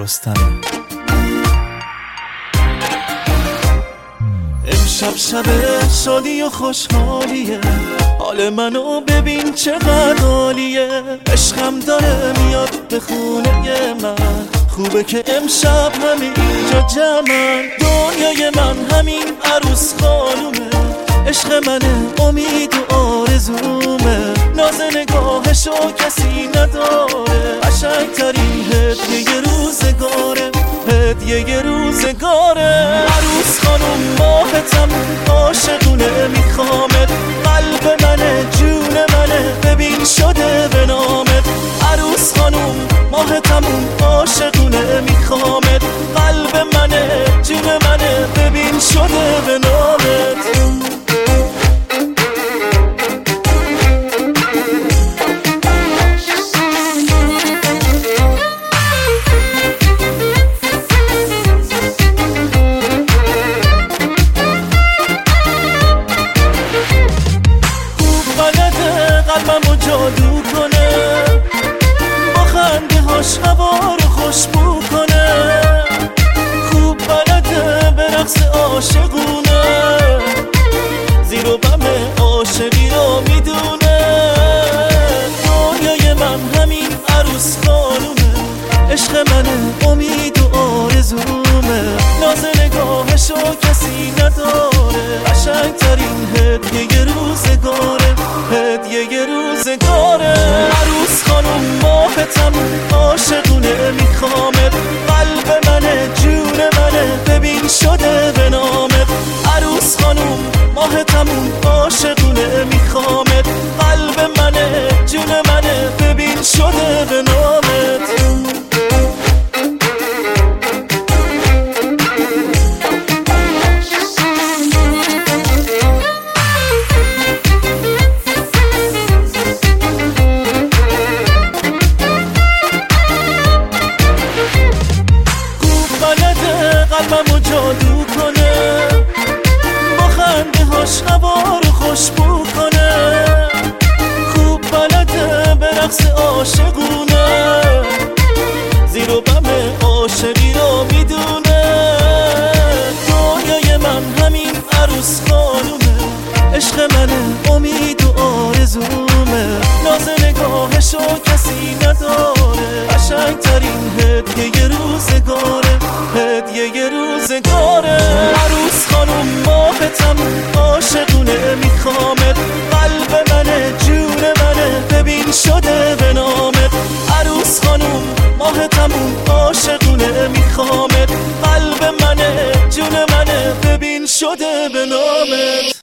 رستم. امشب شب شادی و خوشحالیه، حال منو ببین چقدر عالیه. عشقم داره میاد به خونه من، خوبه که امشب همین اینجا جمعن. دنیای من همین عروس خانومه، عشق منه امید و آرزومه. ناز نگاهشو کسی نداره، قشنگترین هدیه روزگاره، هدیه روزگاره. عروس خانوم ماه تموم عاشقونه میخوامت، قلب منه جون منه ببین شده به نامت. عروس خانوم ماه تموم عاشقونه میخوامت، قلب منه جون منه ببین شده به نامت. قلبمو جادو کنه، با خنده هاش هوا رو خوشبو کنه. خوب بلده به رقص عاشقونه، زیر و بم عاشقی رو میدونه. دنیای من همین عروس خانومه، عشق منه امید و آرزومه. ناز نگاهشو کسی نداره، قشنگترین هدیه روزگاره، هدیه روزگاره. عروس خانوم ماه تموم عاشقونه میخوامت، قلب منه جون منه ببین شده به نامت. عروس خانوم ماه تموم عاشقونه میخوامت، قلب منه جون منه ببین شده به نامت. قلبمو جادو کنه، با خنده هاش هوا رو خوشبو کنه. خوب بلده به رقص عاشقونه، زیر و بم عاشقی رو میدونه. دنیای من همین عروس خانومه، عشق منه امید و آرزومه. ناز نگاهشو کسی نداره، قشنگترین هدیه روزگاره، هدیه روزگاره. عروس خانوم ماه تموم عاشقونه میخوامت، قلب منه جون منه ببین شده به نامت. عروس خانوم ماه تموم عاشقونه میخوامت، قلب منه جون منه ببین شده به نامت.